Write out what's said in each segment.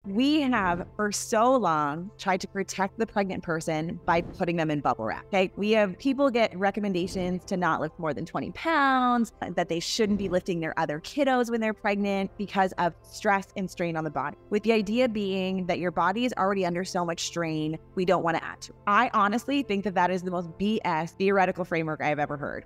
We have for so long tried to protect the pregnant person by putting them in bubble wrap. Okay. We have people get recommendations to not lift more than 20 pounds, that they shouldn't be lifting their other kiddos when they're pregnant because of stress and strain on the body. With the idea being that your body is already under so much strain, we don't want to add to it. I honestly think that that is the most BS theoretical framework I've ever heard.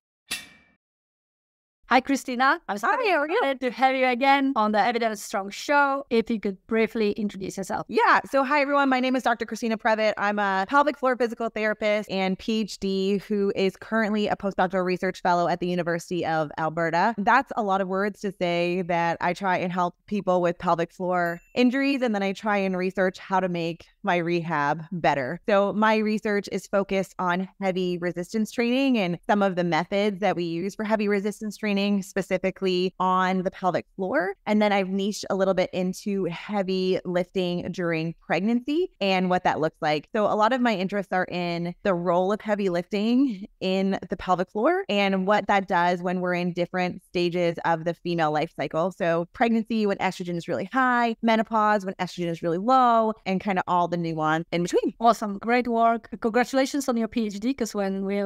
Hi, Christina. I'm so excited to have you again on the Evidence Strong show. If you could briefly introduce yourself. Yeah. So hi, everyone. My name is Dr. Christina Previtt. I'm a pelvic floor physical therapist and PhD who is currently a postdoctoral research fellow at the University of Alberta. That's a lot of words to say that I try and help people with pelvic floor injuries, and then I try and research how to make my rehab better. So my research is focused on heavy resistance training and some of the methods that we use for heavy resistance training, specifically on the pelvic floor. And then I've niched a little bit into heavy lifting during pregnancy and what that looks like. So a lot of my interests are in the role of heavy lifting in the pelvic floor and what that does when we're in different stages of the female life cycle. So pregnancy when estrogen is really high, menopause when estrogen is really low, and kind of all the nuance in between. Awesome. Great work. Congratulations on your PhD, because when we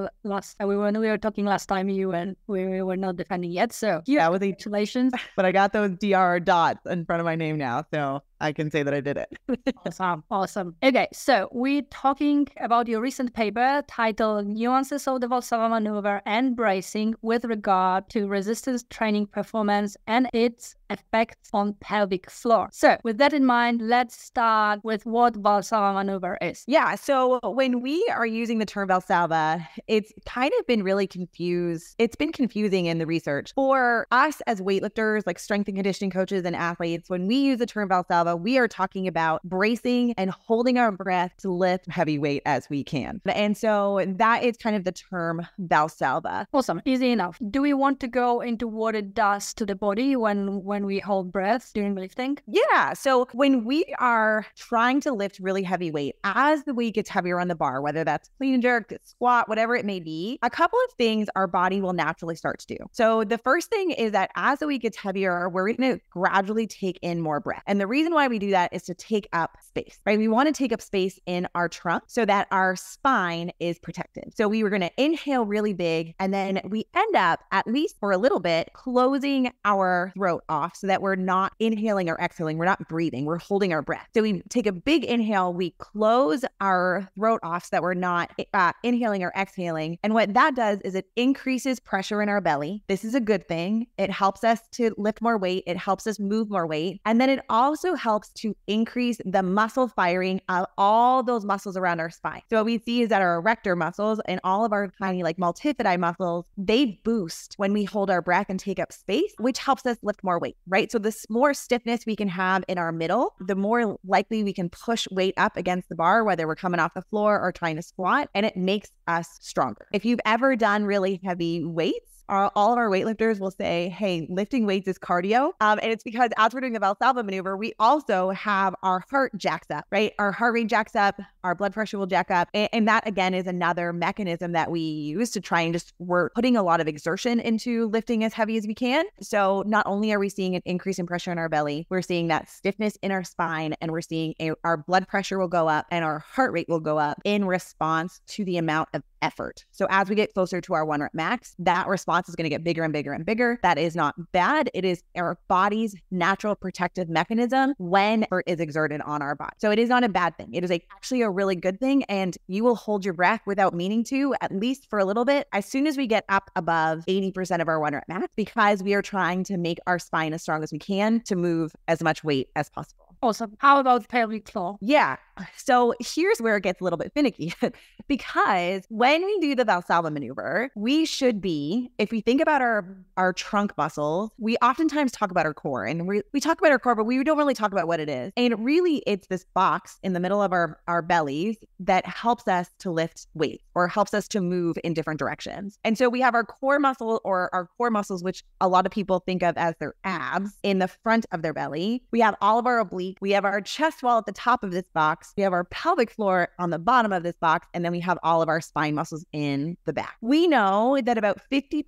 were talking last time, we were not defending yet. So yeah, congratulations. But I got those DR dots in front of my name now, so I can say that I did it. Awesome. Okay, so we're talking about your recent paper titled Nuances of the Valsalva Maneuver and Bracing with regard to resistance training performance and its effects on pelvic floor. So with that in mind, let's start with what Valsalva Maneuver is. Yeah, so when we are using the term Valsalva, it's kind of been really confused. It's been confusing in the research. For us as weightlifters, like strength and conditioning coaches and athletes, when we use the term Valsalva, we are talking about bracing and holding our breath to lift heavy weight as we can. And so that is kind of the term Valsalva. Awesome. Easy enough. Do we want to go into what it does to the body when we hold breath during lifting? Yeah. So when we are trying to lift really heavy weight, as the weight gets heavier on the bar, whether that's clean and jerk, squat, whatever it may be, a couple of things our body will naturally start to do. So the first thing is that as the weight gets heavier, we're going to gradually take in more breath. And the reason why we do that is to take up space, right? We want to take up space in our trunk so that our spine is protected. So we were going to inhale really big, and then we end up, at least for a little bit, closing our throat off so that we're not inhaling or exhaling. We're not breathing. We're holding our breath. So we take a big inhale, we close our throat off so that we're not inhaling or exhaling. And what that does is it increases pressure in our belly. This is a good thing. It helps us to lift more weight. It helps us move more weight. And then it also helps to increase the muscle firing of all those muscles around our spine. So what we see is that our erector muscles and all of our tiny like multifidi muscles, they boost when we hold our breath and take up space, which helps us lift more weight, right? So the more stiffness we can have in our middle, the more likely we can push weight up against the bar, whether we're coming off the floor or trying to squat, and it makes us stronger. If you've ever done really heavy weights, all of our weightlifters will say, hey, lifting weights is cardio. And it's because as we're doing the Valsalva maneuver, we also have our heart jacks up, right? Our heart rate jacks up, our blood pressure will jack up. And that, again, is another mechanism that we use to try and we're putting a lot of exertion into lifting as heavy as we can. So not only are we seeing an increase in pressure in our belly, we're seeing that stiffness in our spine, and we're seeing our blood pressure will go up and our heart rate will go up in response to the amount of effort. So as we get closer to our 1 rep max, that response is going to get bigger and bigger and bigger. That is not bad. It is our body's natural protective mechanism when effort is exerted on our body. So it is not a bad thing. It is actually a really good thing, and you will hold your breath without meaning to, at least for a little bit, as soon as we get up above 80% of our 1 rep max, because we are trying to make our spine as strong as we can to move as much weight as possible. Awesome. How about pelvic floor? Yeah. So here's where it gets a little bit finicky because when we do the Valsalva maneuver, we should be, if we think about our trunk muscles, we oftentimes talk about our core, and we talk about our core, but we don't really talk about what it is. And really it's this box in the middle of our bellies that helps us to lift weight or helps us to move in different directions. And so we have our core muscle, or our core muscles, which a lot of people think of as their abs, in the front of their belly. We have all of our obliques. We have our chest wall at the top of this box. box, we have our pelvic floor on the bottom of this box, and then we have all of our spine muscles in the back. We know that about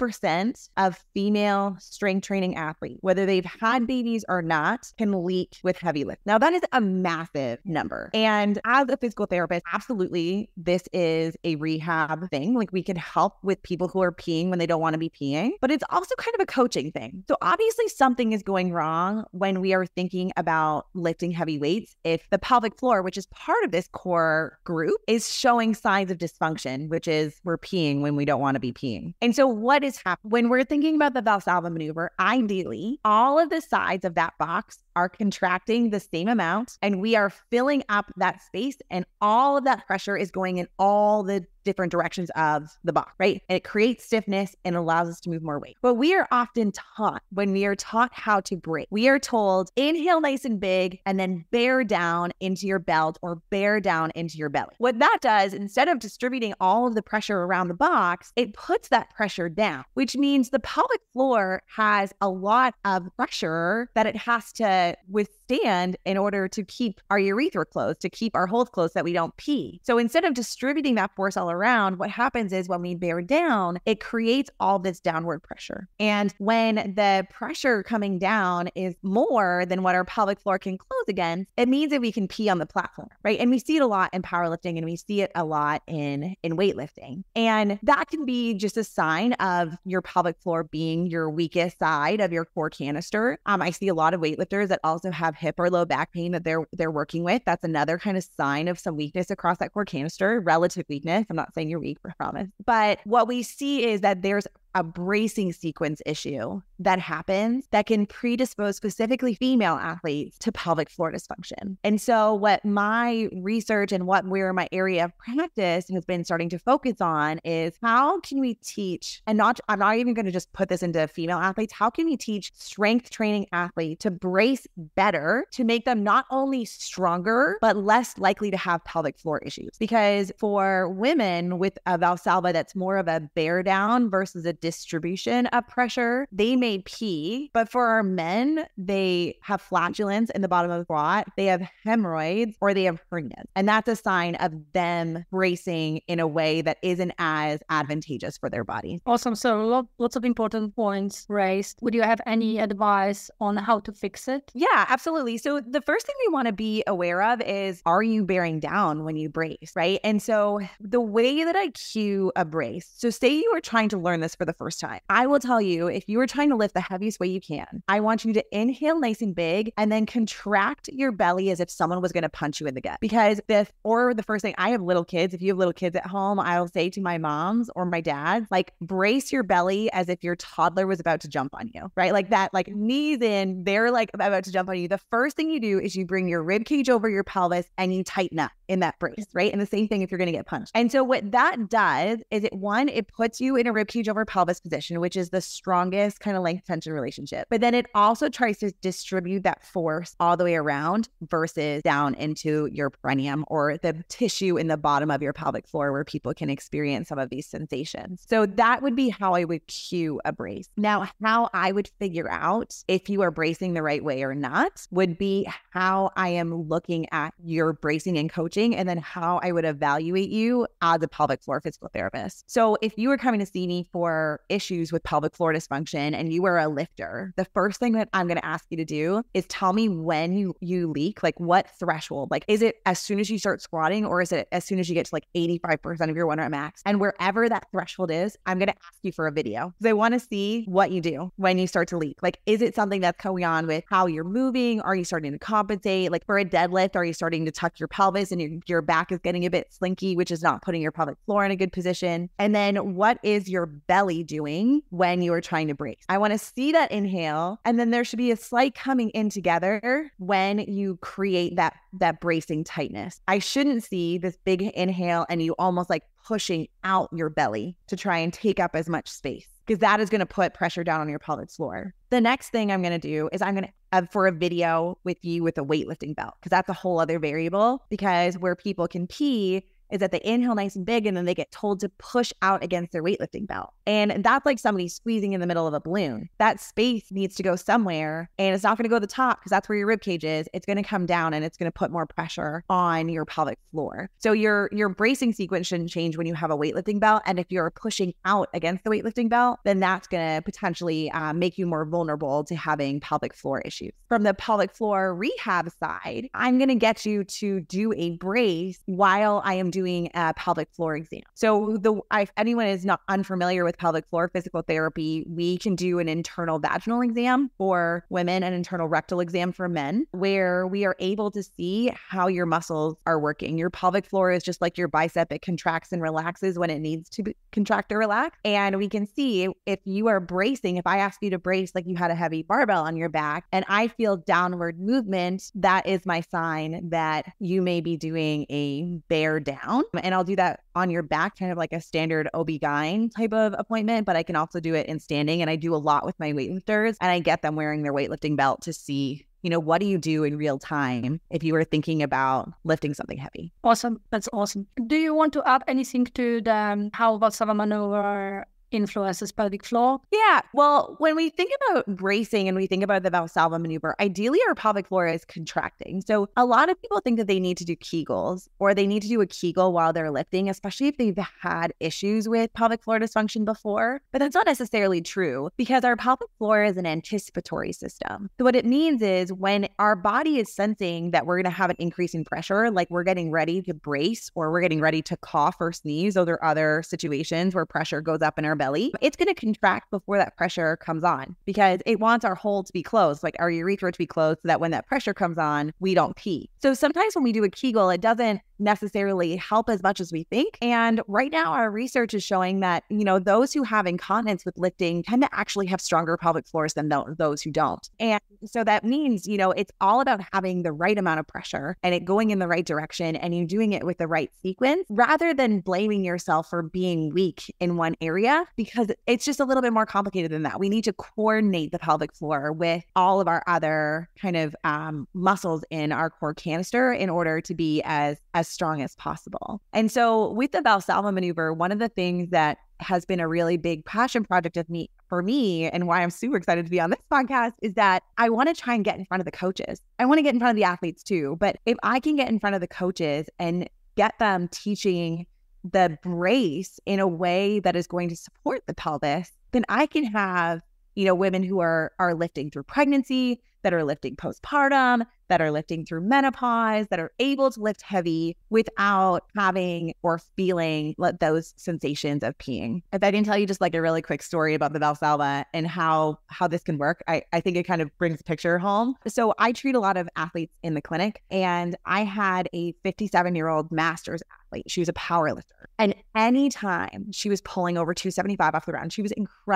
50% of female strength training athletes, whether they've had babies or not, can leak with heavy lift. Now, that is a massive number. And as a physical therapist, absolutely, this is a rehab thing. Like, we can help with people who are peeing when they don't want to be peeing, but it's also kind of a coaching thing. So obviously something is going wrong when we are thinking about lifting heavy weights. If the pelvic floor, which is part of this core group, is showing signs of dysfunction, which is we're peeing when we don't want to be peeing. And so what is happening when we're thinking about the Valsalva maneuver? Ideally, all of the sides of that box are contracting the same amount, and we are filling up that space, and all of that pressure is going in all the different directions of the box, right? And it creates stiffness and allows us to move more weight. But we are often taught, when we are taught how to break, we are told, inhale nice and big, and then bear down into your belt or bear down into your belly. What that does, instead of distributing all of the pressure around the box, it puts that pressure down, which means the pelvic floor has a lot of pressure that it has to withstand in order to keep our urethra closed, to keep our holes closed so that we don't pee. So instead of distributing that force all around, what happens is when we bear down, it creates all this downward pressure. And when the pressure coming down is more than what our pelvic floor can close against, it means that we can pee on the platform, right? And we see it a lot in powerlifting, and we see it a lot in weightlifting. And that can be just a sign of your pelvic floor being your weakest side of your core canister. I see a lot of weightlifters that also have hip or low back pain that they're working with. That's another kind of sign of some weakness across that core canister, relative weakness. I'm not saying you're weak, I promise. But what we see is that there's a bracing sequence issue that happens that can predispose specifically female athletes to pelvic floor dysfunction. And so what my research and where my area of practice has been starting to focus on is how can we teach, and I'm not even going to just put this into female athletes, how can we teach strength training athletes to brace better to make them not only stronger, but less likely to have pelvic floor issues? Because for women with a Valsalva that's more of a bear down versus a distribution of pressure, they may pee, but for our men, they have flatulence in the bottom of the squat, they have hemorrhoids, or they have hernias. And that's a sign of them bracing in a way that isn't as advantageous for their body. Awesome. So lots of important points raised. Would you have any advice on how to fix it? Yeah, absolutely. So the first thing we want to be aware of is, are you bearing down when you brace, right? And so the way that I cue a brace, so say you are trying to learn this for the first time, I will tell you, if you are trying to lift the heaviest weight you can, I want you to inhale nice and big and then contract your belly as if someone was going to punch you in the gut. Because the first thing, I have little kids. If you have little kids at home, I'll say to my moms or my dads, like, brace your belly as if your toddler was about to jump on you, right? Like that, like knees in, they're like about to jump on you. The first thing you do is you bring your rib cage over your pelvis and you tighten up in that brace, right? And the same thing if you're going to get punched. And so what that does is it puts you in a rib cage over pelvis position, which is the strongest kind of length tension relationship. But then it also tries to distribute that force all the way around versus down into your perineum or the tissue in the bottom of your pelvic floor where people can experience some of these sensations. So that would be how I would cue a brace. Now, how I would figure out if you are bracing the right way or not would be how I am looking at your bracing and coaching, and then how I would evaluate you as a pelvic floor physical therapist. So if you were coming to see me for issues with pelvic floor dysfunction and you were a lifter, the first thing that I'm going to ask you to do is tell me when you leak, like what threshold. Like, is it as soon as you start squatting, or is it as soon as you get to like 85% of your 1 rep max? And wherever that threshold is, I'm going to ask you for a video because I want to see what you do when you start to leak. Like, is it something that's going on with how you're moving? Are you starting to compensate? Like for a deadlift, are you starting to tuck your pelvis and your back is getting a bit slinky, which is not putting your pelvic floor in a good position? And then what is your belly doing when you are trying to brace? I want to see that inhale, and then there should be a slight coming in together when you create that bracing tightness. I shouldn't see this big inhale and you almost like pushing out your belly to try and take up as much space, because that is going to put pressure down on your pelvic floor. The next thing I'm going to do is I'm going to for a video with you with a weightlifting belt, because that's a whole other variable, because where people can pee is that they inhale nice and big and then they get told to push out against their weightlifting belt. And that's like somebody squeezing in the middle of a balloon. That space needs to go somewhere, and it's not going to go to the top because that's where your rib cage is. It's going to come down and it's going to put more pressure on your pelvic floor. So your bracing sequence shouldn't change when you have a weightlifting belt. And if you're pushing out against the weightlifting belt, then that's going to potentially make you more vulnerable to having pelvic floor issues. From the pelvic floor rehab side, I'm going to get you to do a brace while I am doing a pelvic floor exam. So if anyone is not unfamiliar with pelvic floor physical therapy, we can do an internal vaginal exam for women, an internal rectal exam for men, where we are able to see how your muscles are working. Your pelvic floor is just like your bicep. It contracts and relaxes when it needs to contract or relax. And we can see if you are bracing, if I ask you to brace like you had a heavy barbell on your back and I feel downward movement, that is my sign that you may be doing a bear down. And I'll do that on your back, kind of like a standard OB-GYN type of appointment, but I can also do it in standing. And I do a lot with my weightlifters, and I get them wearing their weightlifting belt to see, what do you do in real time if you were thinking about lifting something heavy? Awesome. That's awesome. Do you want to add anything to the how Valsalva maneuver influences pelvic floor? Yeah. Well, when we think about bracing and we think about the Valsalva maneuver, ideally our pelvic floor is contracting. So a lot of people think that they need to do Kegels or they need to do a Kegel while they're lifting, especially if they've had issues with pelvic floor dysfunction before. But that's not necessarily true because our pelvic floor is an anticipatory system. So what it means is when our body is sensing that we're going to have an increase in pressure, like we're getting ready to brace or we're getting ready to cough or sneeze, those are other situations where pressure goes up in our belly, it's going to contract before that pressure comes on because it wants our hole to be closed, like our urethra to be closed, so that when that pressure comes on, we don't pee. So sometimes when we do a Kegel, it doesn't necessarily help as much as we think. And right now, our research is showing that, those who have incontinence with lifting tend to actually have stronger pelvic floors than those who don't. And so that means, it's all about having the right amount of pressure and it going in the right direction and you doing it with the right sequence rather than blaming yourself for being weak in one area, because it's just a little bit more complicated than that. We need to coordinate the pelvic floor with all of our other kind of muscles in our core canister in order to be as strong as possible. And so with the Valsalva maneuver, one of the things that has been a really big passion project for me and why I'm super excited to be on this podcast is that I want to try and get in front of the coaches. I want to get in front of the athletes too. But if I can get in front of the coaches and get them teaching the brace in a way that is going to support the pelvis, then I can have, women who are lifting through pregnancy, that are lifting postpartum, that are lifting through menopause, that are able to lift heavy without having or feeling those sensations of peeing. If I didn't tell you just like a really quick story about the Valsalva and how this can work, I think it kind of brings the picture home. So I treat a lot of athletes in the clinic, and I had a 57-year-old master's athlete. She was a power lifter. And anytime she was pulling over 275 off the ground, she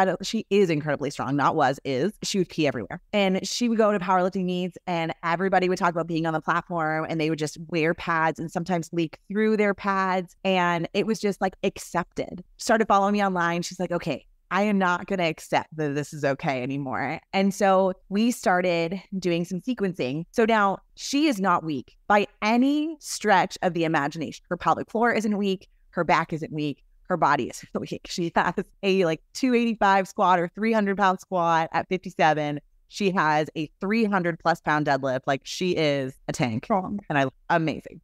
is incredibly strong, she would pee everywhere. And she would go to powerlifting meets and everybody would talk about being on the platform and they would just wear pads and sometimes leak through their pads. And it was just like accepted. Started following me online. She's like, okay, I am not going to accept that this is okay anymore. And so we started doing some sequencing. So now she is not weak by any stretch of the imagination. Her pelvic floor isn't weak. Her back isn't weak. Her body is weak. She has a 285 squat or 300 pound squat at 57. She has a 300 plus pound deadlift. Like she is a tank. And amazing.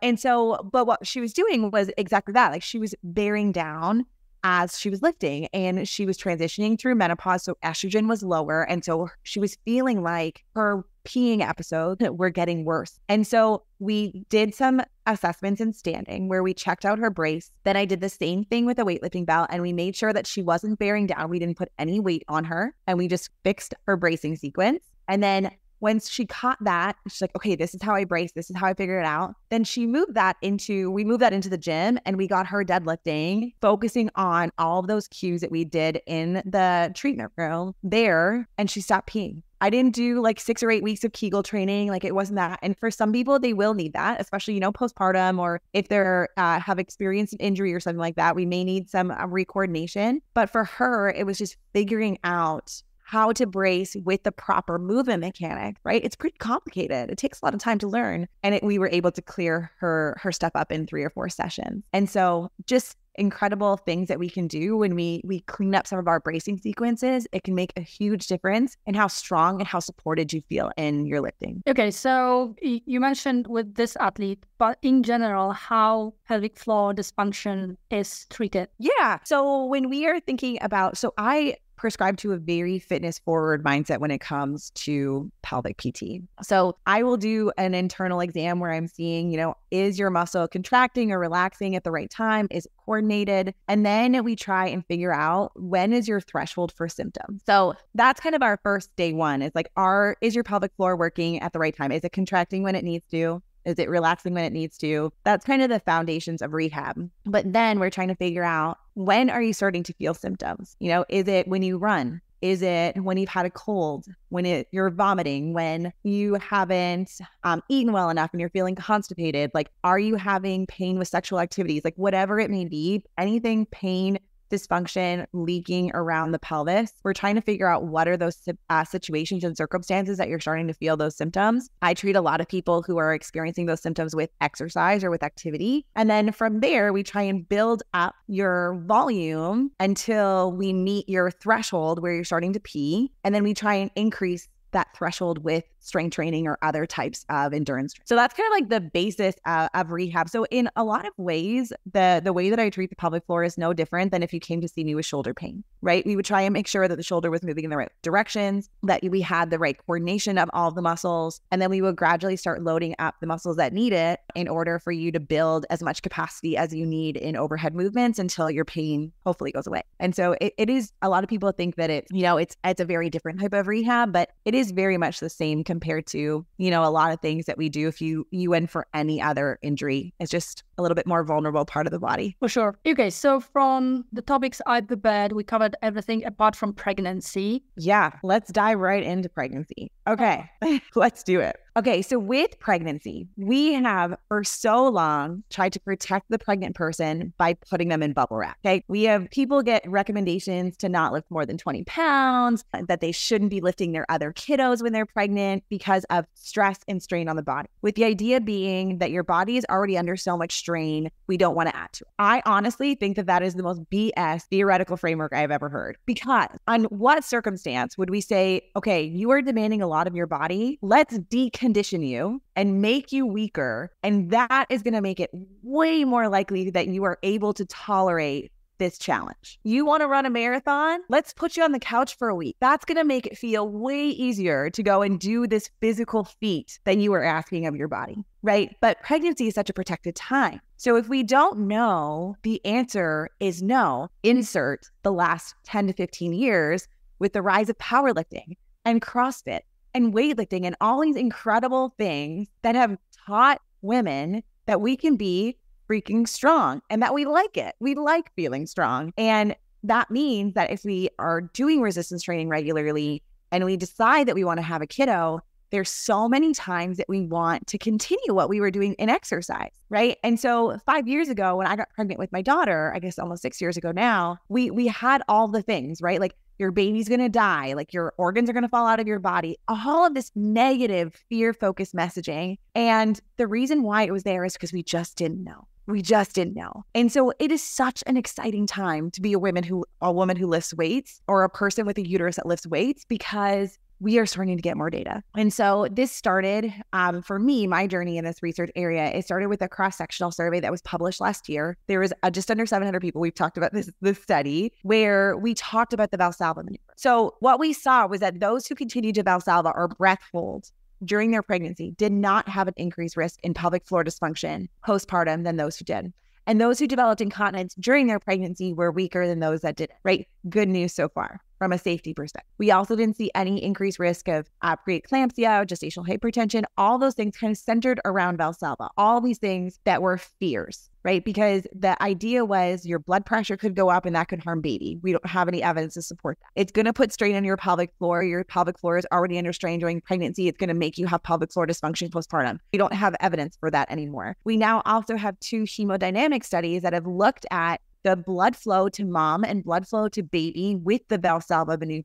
But what she was doing was exactly that. Like she was bearing down as she was lifting and she was transitioning through menopause. So estrogen was lower. And so she was feeling like her peeing episodes were getting worse. And so we did some assessments in standing where we checked out her brace. Then I did the same thing with a weightlifting belt and we made sure that she wasn't bearing down. We didn't put any weight on her and we just fixed her bracing sequence. And then once she caught that, she's like, okay, this is how I brace. This is how I figure it out. Then we moved that into the gym and we got her deadlifting, focusing on all of those cues that we did in the treatment room there. And she stopped peeing. I didn't do like 6 or 8 weeks of Kegel training. Like it wasn't that. And for some people, they will need that, especially, postpartum, or if they're have experienced an injury or something like that, we may need some recoordination. But for her, it was just figuring out how to brace with the proper movement mechanic, right? It's pretty complicated. It takes a lot of time to learn. And we were able to clear her stuff up in 3 or 4 sessions. And so just incredible things that we can do when we clean up some of our bracing sequences. It can make a huge difference in how strong and how supported you feel in your lifting. Okay, so you mentioned with this athlete, but in general, how pelvic floor dysfunction is treated? Yeah. So when we are thinking about, I prescribe to a very fitness forward mindset when it comes to pelvic PT. So I will do an internal exam where I'm seeing, is your muscle contracting or relaxing at the right time? Is it coordinated? And then we try and figure out, when is your threshold for symptoms? So that's kind of our first day one. It's like, is your pelvic floor working at the right time? Is it contracting when it needs to? Is it relaxing when it needs to? That's kind of the foundations of rehab. But then we're trying to figure out, when are you starting to feel symptoms? Is it when you run? Is it when you've had a cold? When you're vomiting? When you haven't eaten well enough and you're feeling constipated? Like, are you having pain with sexual activities? Like, whatever it may be, anything pain, dysfunction, leaking around the pelvis. We're trying to figure out what are those situations and circumstances that you're starting to feel those symptoms. I treat a lot of people who are experiencing those symptoms with exercise or with activity. And then from there, we try and build up your volume until we meet your threshold where you're starting to pee. And then we try and increase that threshold with strength training or other types of endurance. So that's kind of like the basis of rehab. So in a lot of ways, the way that I treat the pelvic floor is no different than if you came to see me with shoulder pain, right? We would try and make sure that the shoulder was moving in the right directions, that we had the right coordination of all of the muscles, and then we would gradually start loading up the muscles that need it in order for you to build as much capacity as you need in overhead movements until your pain hopefully goes away. And so it is, a lot of people think that it's a very different type of rehab, but it is very much the same compared to, a lot of things that we do if you went for any other injury. It's just a little bit more vulnerable part of the body. For sure. Okay, so from the topics at the bed, we covered everything apart from pregnancy. Yeah, let's dive right into pregnancy. Okay, let's do it. Okay, so with pregnancy, we have for so long tried to protect the pregnant person by putting them in bubble wrap. Okay, we have people get recommendations to not lift more than 20 pounds, that they shouldn't be lifting their other kiddos when they're pregnant because of stress and strain on the body. With the idea being that your body is already under so much strain, we don't want to add to it. I honestly think that is the most BS theoretical framework I have ever heard. Because on what circumstance would we say, okay, you are demanding a lot of your body, let's decondition you and make you weaker, and that is going to make it way more likely that you are able to tolerate this challenge. You want to run a marathon? Let's put you on the couch for a week. That's going to make it feel way easier to go and do this physical feat that you are asking of your body, right? But pregnancy is such a protected time. So if we don't know, the answer is no. Insert the last 10 to 15 years with the rise of powerlifting and CrossFit and weightlifting and all these incredible things that have taught women that we can be freaking strong and that we like it. We like feeling strong. And that means that if we are doing resistance training regularly and we decide that we want to have a kiddo, there's so many times that we want to continue what we were doing in exercise, right? And so 5 years ago, when I got pregnant with my daughter, I guess almost 6 years ago now, we had all the things, right? Like, your baby's going to die, like your organs are going to fall out of your body, all of this negative fear-focused messaging. And the reason why it was there is because we just didn't know. We just didn't know. And so it is such an exciting time to be a woman who lifts weights, or a person with a uterus that lifts weights, because we are starting to get more data. And so this started, for me, my journey in this research area, it started with a cross-sectional survey that was published last year. There was just under 700 people. We've talked about this study where we talked about the Valsalva maneuver. So what we saw was that those who continued to Valsalva or breath hold during their pregnancy did not have an increased risk in pelvic floor dysfunction postpartum than those who did. And those who developed incontinence during their pregnancy were weaker than those that didn't, right? Good news so far from a safety perspective. We also didn't see any increased risk of preeclampsia, gestational hypertension, all those things kind of centered around Valsalva, all these things that were fears, right? Because the idea was your blood pressure could go up and that could harm baby. We don't have any evidence to support that. It's going to put strain on your pelvic floor. Your pelvic floor is already under strain during pregnancy. It's going to make you have pelvic floor dysfunction postpartum. We don't have evidence for that anymore. We now also have 2 hemodynamic studies that have looked at the blood flow to mom and blood flow to baby with the Valsalva maneuver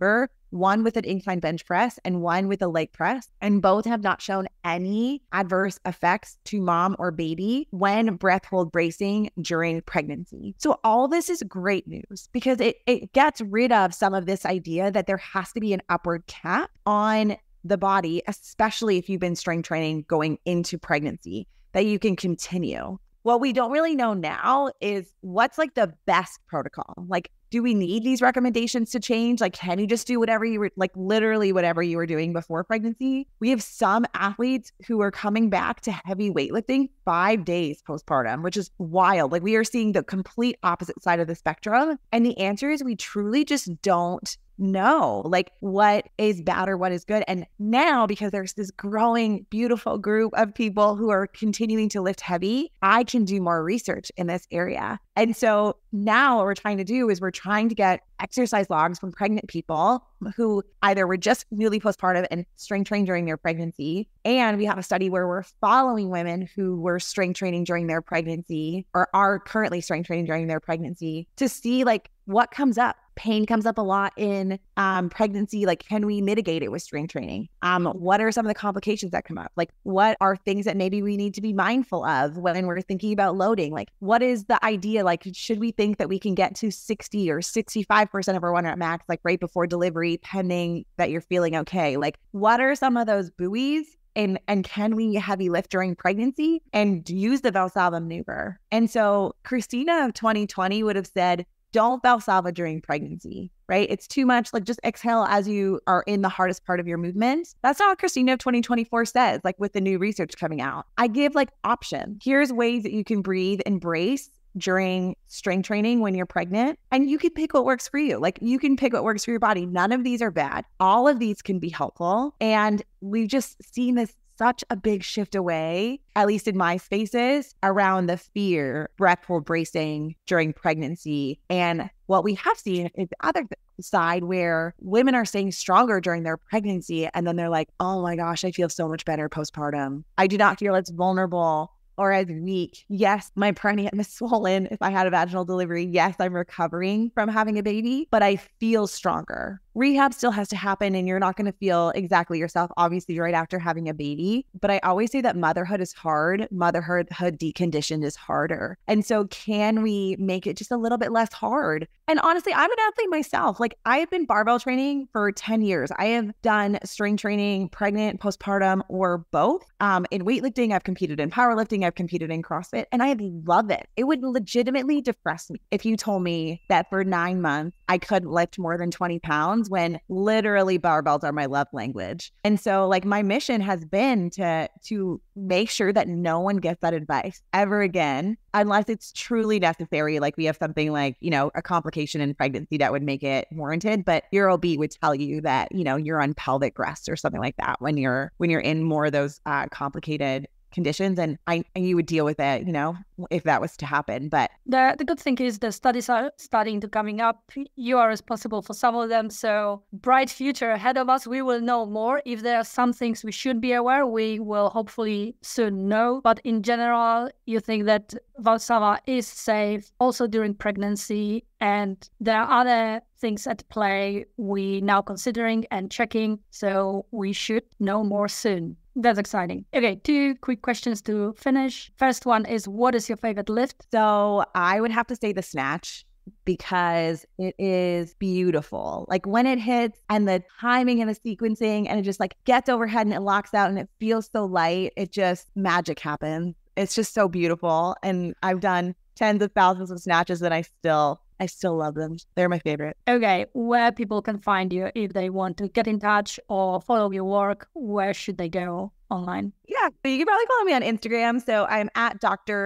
one with an incline bench press and one with a leg press. And both have not shown any adverse effects to mom or baby when breath hold bracing during pregnancy. So all this is great news because it gets rid of some of this idea that there has to be an upward cap on the body, especially if you've been strength training going into pregnancy, that you can continue. What we don't really know now is what's like the best protocol. Like, do we need these recommendations to change? Like, can you just do whatever you were, like literally whatever you were doing before pregnancy? We have some athletes who are coming back to heavy weightlifting 5 days postpartum, which is wild. Like, we are seeing the complete opposite side of the spectrum. And the answer is we truly just don't know like what is bad or what is good. And now, because there's this growing, beautiful group of people who are continuing to lift heavy, I can do more research in this area. And so now what we're trying to do is we're trying to get exercise logs from pregnant people who either were just newly postpartum and strength trained during their pregnancy. And we have a study where we're following women who were strength training during their pregnancy or are currently strength training during their pregnancy to see like what comes up. Pain comes up a lot in pregnancy. Like, can we mitigate it with strength training? What are some of the complications that come up? Like, what are things that maybe we need to be mindful of when we're thinking about loading? Like, what is the idea? Like, should we think that we can get to 60 or 65% of our 1 rep max, like right before delivery, pending that you're feeling okay? Like, what are some of those buoys? And can we heavy lift during pregnancy and use the Valsalva maneuver? And so Christina of 2020 would have said, don't Valsalva during pregnancy, right? It's too much. Like, just exhale as you are in the hardest part of your movement. That's not what Christina of 2024 says, like with the new research coming out. I give like option. Here's ways that you can breathe and brace during strength training when you're pregnant. And you can pick what works for you. Like, you can pick what works for your body. None of these are bad. All of these can be helpful. And we've just seen this such a big shift away, at least in my spaces, around the fear, breath hold bracing during pregnancy. And what we have seen is the other side where women are staying stronger during their pregnancy. And then they're like, oh my gosh, I feel so much better postpartum. I do not feel as vulnerable or as weak. Yes, my perineum is swollen if I had a vaginal delivery. Yes, I'm recovering from having a baby, but I feel stronger. Rehab still has to happen and you're not going to feel exactly yourself, obviously, right after having a baby. But I always say that motherhood is hard. Motherhood deconditioned is harder. And so can we make it just a little bit less hard? And honestly, I'm an athlete myself. Like, I have been barbell training for 10 years. I have done strength training, pregnant, postpartum, or both. In weightlifting, I've competed in powerlifting, I've competed in CrossFit, and I love it. It would legitimately depress me if you told me that for 9 months, I couldn't lift more than 20 pounds when literally barbells are my love language. And so like my mission has been to make sure that no one gets that advice ever again, unless it's truly necessary. Like we have something like, a complication in pregnancy that would make it warranted, but your OB would tell you that, you're on pelvic rest or something like that when you're in more of those complicated conditions, and you would deal with it, if that was to happen. But the good thing is the studies are starting to coming up. You are responsible for some of them, so bright future ahead of us. We will know more. If there are some things we should be aware, we will hopefully soon know. But in general, you think that Valsalva is safe also during pregnancy, and there are other things at play we now considering and checking, so we should know more soon. That's exciting. Okay, 2 quick questions to finish. First one is, what is your favorite lift? So I would have to say the snatch, because it is beautiful. Like when it hits and the timing and the sequencing and it just like gets overhead and it locks out and it feels so light, it just magic happens. It's just so beautiful. And I've done tens of thousands of snatches and I still love them. They're my favorite. Okay, where people can find you if they want to get in touch or follow your work, where should they go online? Yeah, so you can probably follow me on Instagram. So I'm at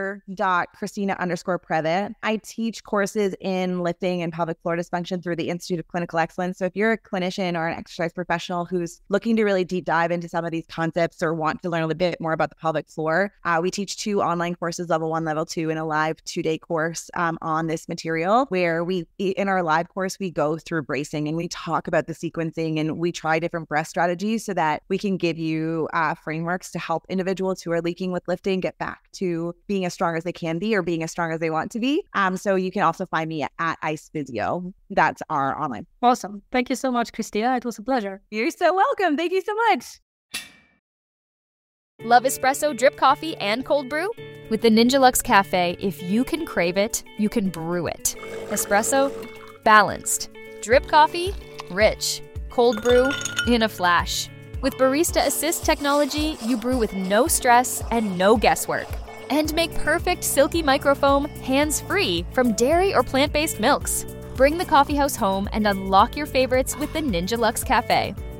Dr.Christina_Previte. I teach courses in lifting and pelvic floor dysfunction through the Institute of Clinical Excellence. So if you're a clinician or an exercise professional who's looking to really deep dive into some of these concepts or want to learn a little bit more about the pelvic floor, we teach 2 online courses, level 1, level 2, and a live 2-day course on this material, where in our live course, we go through bracing and we talk about the sequencing and we try different breath strategies so that we can give you frameworks to help help individuals who are leaking with lifting get back to being as strong as they can be or being as strong as they want to be. So you can also find me at Ice Physio. That's our online. Awesome. Thank you so much, Christina. It was a pleasure. You're so welcome. Thank you so much. Love espresso, drip coffee, and cold brew? With the Ninja Luxe Cafe, if you can crave it, you can brew it. Espresso, balanced. Drip coffee, rich. Cold brew, in a flash. With Barista Assist technology, you brew with no stress and no guesswork. And make perfect silky microfoam hands-free from dairy or plant-based milks. Bring the coffeehouse home and unlock your favorites with the Ninja Luxe Cafe.